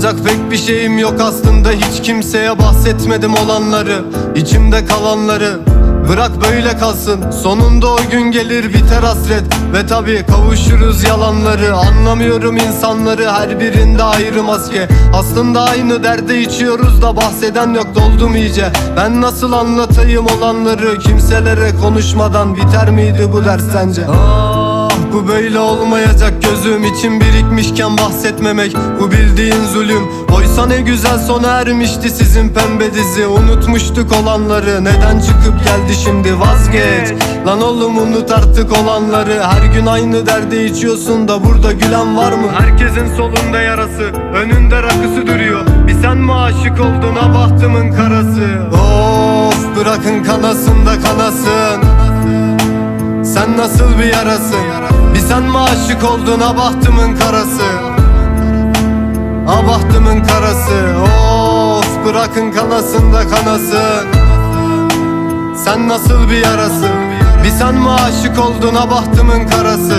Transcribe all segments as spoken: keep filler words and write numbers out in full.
Anlatacak pek bir şeyim yok aslında, hiç kimseye bahsetmedim olanları, içimde kalanları. Bırak böyle kalsın, sonunda o gün gelir biter hasret. Ve tabi kavuşuruz yalanları. Anlamıyorum insanları, her birinde ayrı maske. Aslında aynı derde içiyoruz da bahseden yok, doldum iyice. Ben nasıl anlatayım olanları, kimselere konuşmadan biter miydi bu ders sence? Ah, bu böyle olmayacak, gözüm için birikmişken bahsetmemek, bu bildiğin zulüm. Oysa ne güzel sona ermişti sizin pembe dizi. Unutmuştuk olanları, neden çıkıp geldi şimdi, vazgeç. Lan oğlum unut artık olanları. Her gün aynı derde içiyorsun da burada gülen var mı? Herkesin solunda yarası, önünde rakısı duruyor. Bir sen mi aşık oldun, ha bahtımın karası. Of, bırakın kanasın da kanasın. Sen nasıl bir yarasın? Bir sen mi aşık oldun, ha bahtımın karası. Ha bahtımın karası. Of, bırakın kanasın da kanasın. Sen nasıl bir yarasın? Bir sen mi aşık oldun, ha bahtımın karası.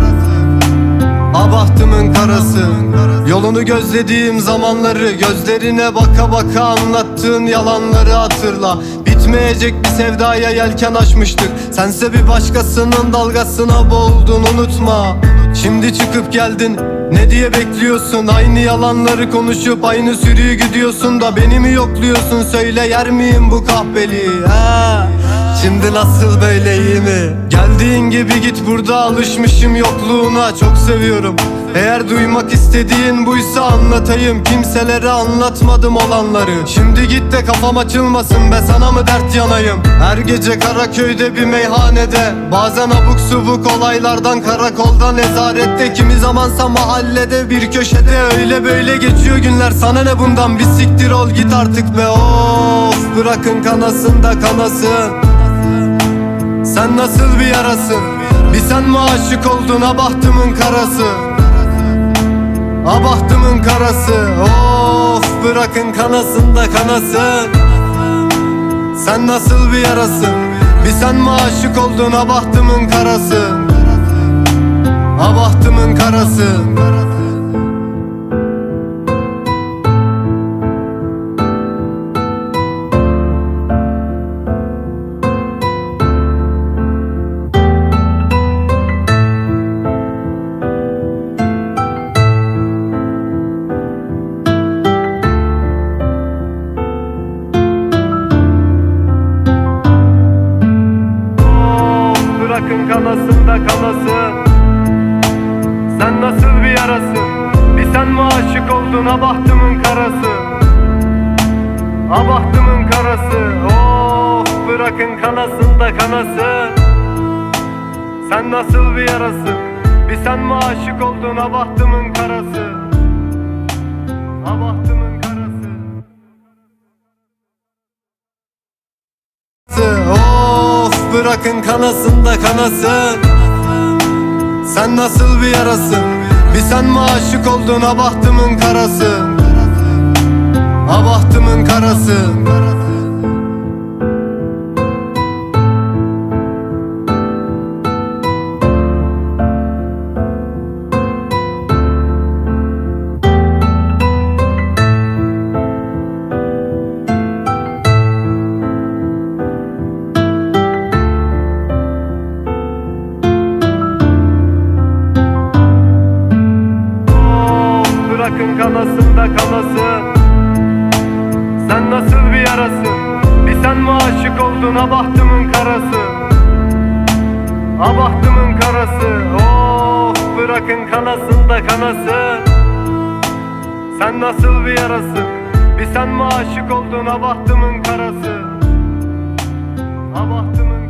Ha bahtımın karası. Yolunu gözlediğim zamanları, gözlerine baka baka anlattığın yalanları hatırla. Bitmeyecek bir sevdaya yelken açmıştık, sense bir başkasının dalgasına boğuldun, unutma. Şimdi çıkıp geldin, ne diye bekliyorsun? Aynı yalanları konuşup aynı sürüyü gidiyorsun da beni mi yokluyorsun? Söyle, yer miyim bu kahveliği? Ha? Şimdi nasıl, böyle iyi mi? Geldiğin gibi git, burada alışmışım yokluğuna, çok seviyorum. Eğer duymak istediğin buysa anlatayım, kimselere anlatmadım olanları. Şimdi git de kafam açılmasın be, sana mı dert yanayım? Her gece Karaköy'de bir meyhanede, bazen abuk subuk olaylardan, karakolda, nezarette, kimi zamansa mahallede bir köşede. Öyle böyle geçiyor günler, sana ne bundan, bir siktir ol git artık be. Of, bırakın kanasın da kanasın. Sen nasıl bir yarasın? Bir sen mi aşık oldun, ha bahtımın karası. Ha bahtımın karası. Of, bırakın kanasın da kanasın. Sen nasıl bir yarasın? Bir sen mi aşık oldun, ha bahtımın karası. Ha bahtımın karası. Bırakın kanasın da kanasın. Sen nasıl bir yarasın? Bir sen mi aşık oldun, ha bahtımın karası. Ha bahtımın karası. Of, bırakın kanasın da kanasın. Sen nasıl bir yarasın? Bir sen mi aşık oldun, ha bahtımın karası. Ha bahtımın karası. Of, bırakın kanasın da kanasın. Sen nasıl bir yarasın? Bir sen mi aşık oldun, ha bahtımın karası. Ha bahtımın karası. Bırakın kanasın da kanasın. Sen nasıl bir yarasın? Bir sen mi aşık oldun, ha bahtımın karası. Ha bahtımın karası. Of, bırakın kanasın da kanasın. Sen nasıl bir yarasın? Bir sen mi aşık oldun, ha bahtımın karası. Ha bahtımın